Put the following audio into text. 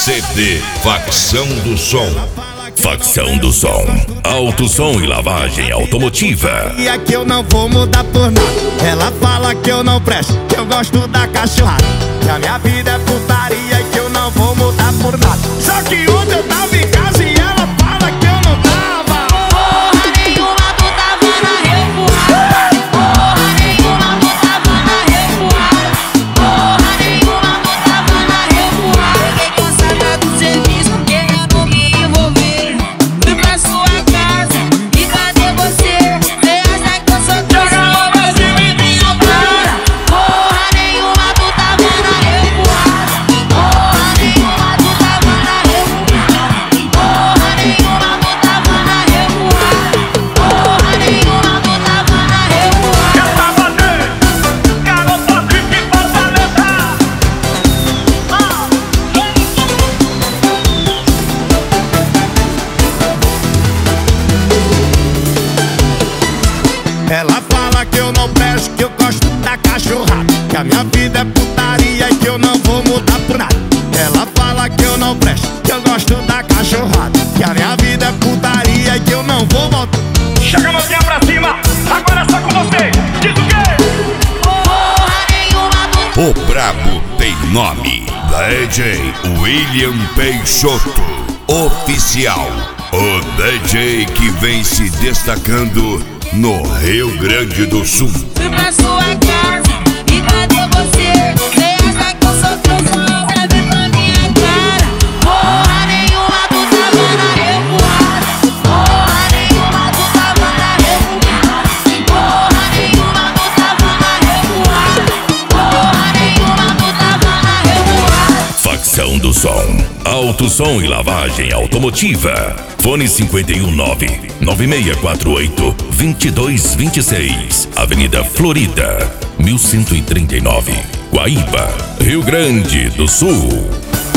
CD Facção do Som. Facção do Som, alto som e lavagem automotiva. E aqui eu não vou mudar por nada. Ela fala que eu não presto, que eu gosto da cachorrada, que a minha vida é putaria e que eu não vou mudar por nada. Só que ontem eu tava em casa e ela fala que eu não tava. Porra nenhuma, tu tava na revoada. Porra nenhuma, tu tava na revoada. Porra nenhuma, tu tava na revoada. Fiquei cansada do serviço, querendo me envolver. Fui pra sua casa e cadê você? Cê acha que eu sou trouxa, mas eu me minha cara. Porra nenhuma, tu tava na revoada. Porra nenhuma, tu tava na revoada. Porra nenhuma, tu tava na revoada. Porra nenhuma, tu tava na revoada. Eu tava dentro, garota fique fortaleza. Ela fala que eu não presto, que eu gosto da cachorrada, que a minha vida é putaria e que eu não vou mudar por nada. Ela fala que eu não presto, que eu gosto da cachorrada, que a minha vida é putaria e que eu não vou voltar. Chega a mãozinha pra cima, agora é só com você. Diz o quê? Porra nenhuma, tu O brabo tem nome. DJ William Peixoto, oficial. O DJ que vem se destacando no Rio Grande do Sul. fui pra sua casa e cadê você? Cê acha que eu sou trouxa, mas vem pra minha cara. Porra nenhuma, tu tava na revoada. Porra nenhuma, tu tava na revoada. Porra nenhuma, tu tava na revoada. Porra nenhuma, tu tava na revoada. Facção do Som, alto som e lavagem automotiva. Fone 519-9648-2226. Avenida Florida, 1139, Guaíba, Rio Grande do Sul.